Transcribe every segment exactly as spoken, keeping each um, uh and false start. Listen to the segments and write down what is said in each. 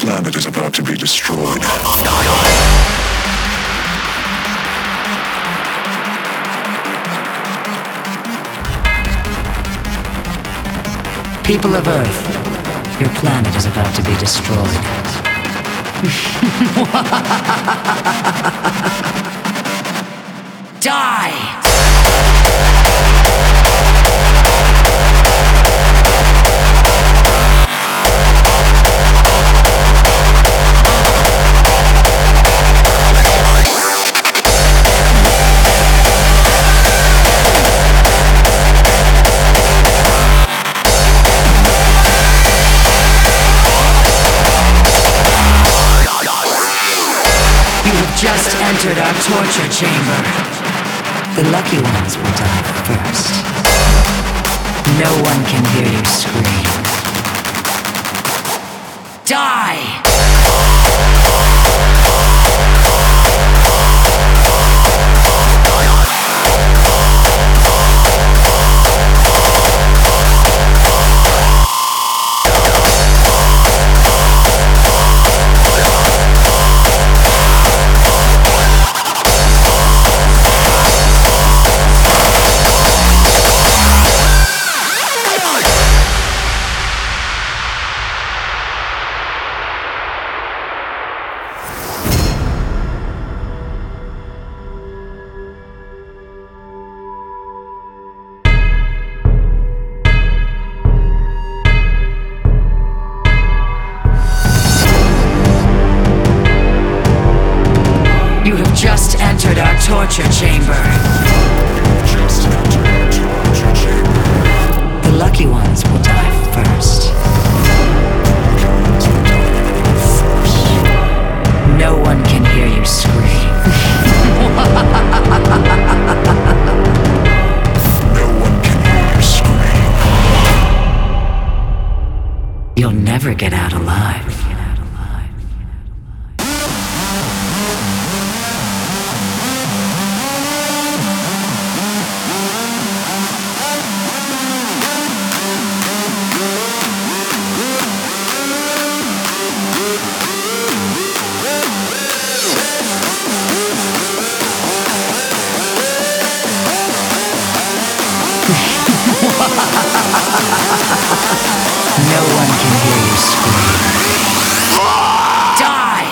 planet is about to be destroyed. People of Earth, your planet is about to be destroyed. Die! Just entered our torture chamber. The lucky ones will die first. No one can hear you scream. Die! Just entered our torture chamber. Just entered our torture chamber. The lucky ones will die first. No one can hear you scream. No one can hear you scream. You'll never get out alive. No one can hear you scream. Die!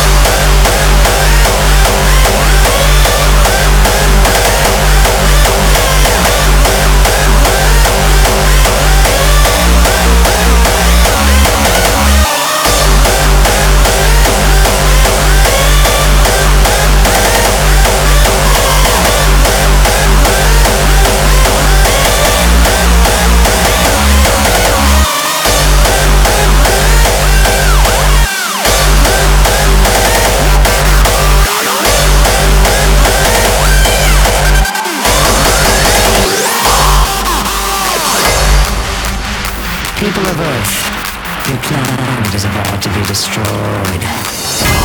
People of Earth, your planet is about to be destroyed.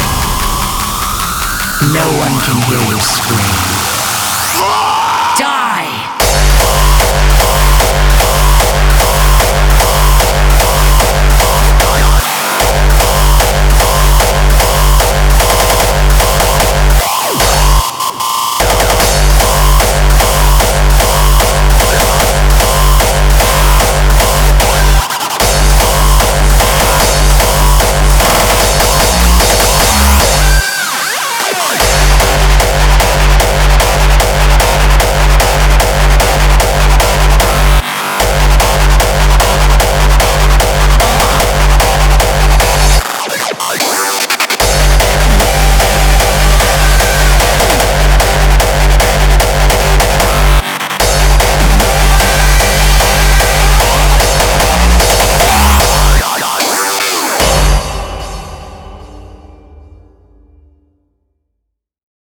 No one can hear you scream. Die!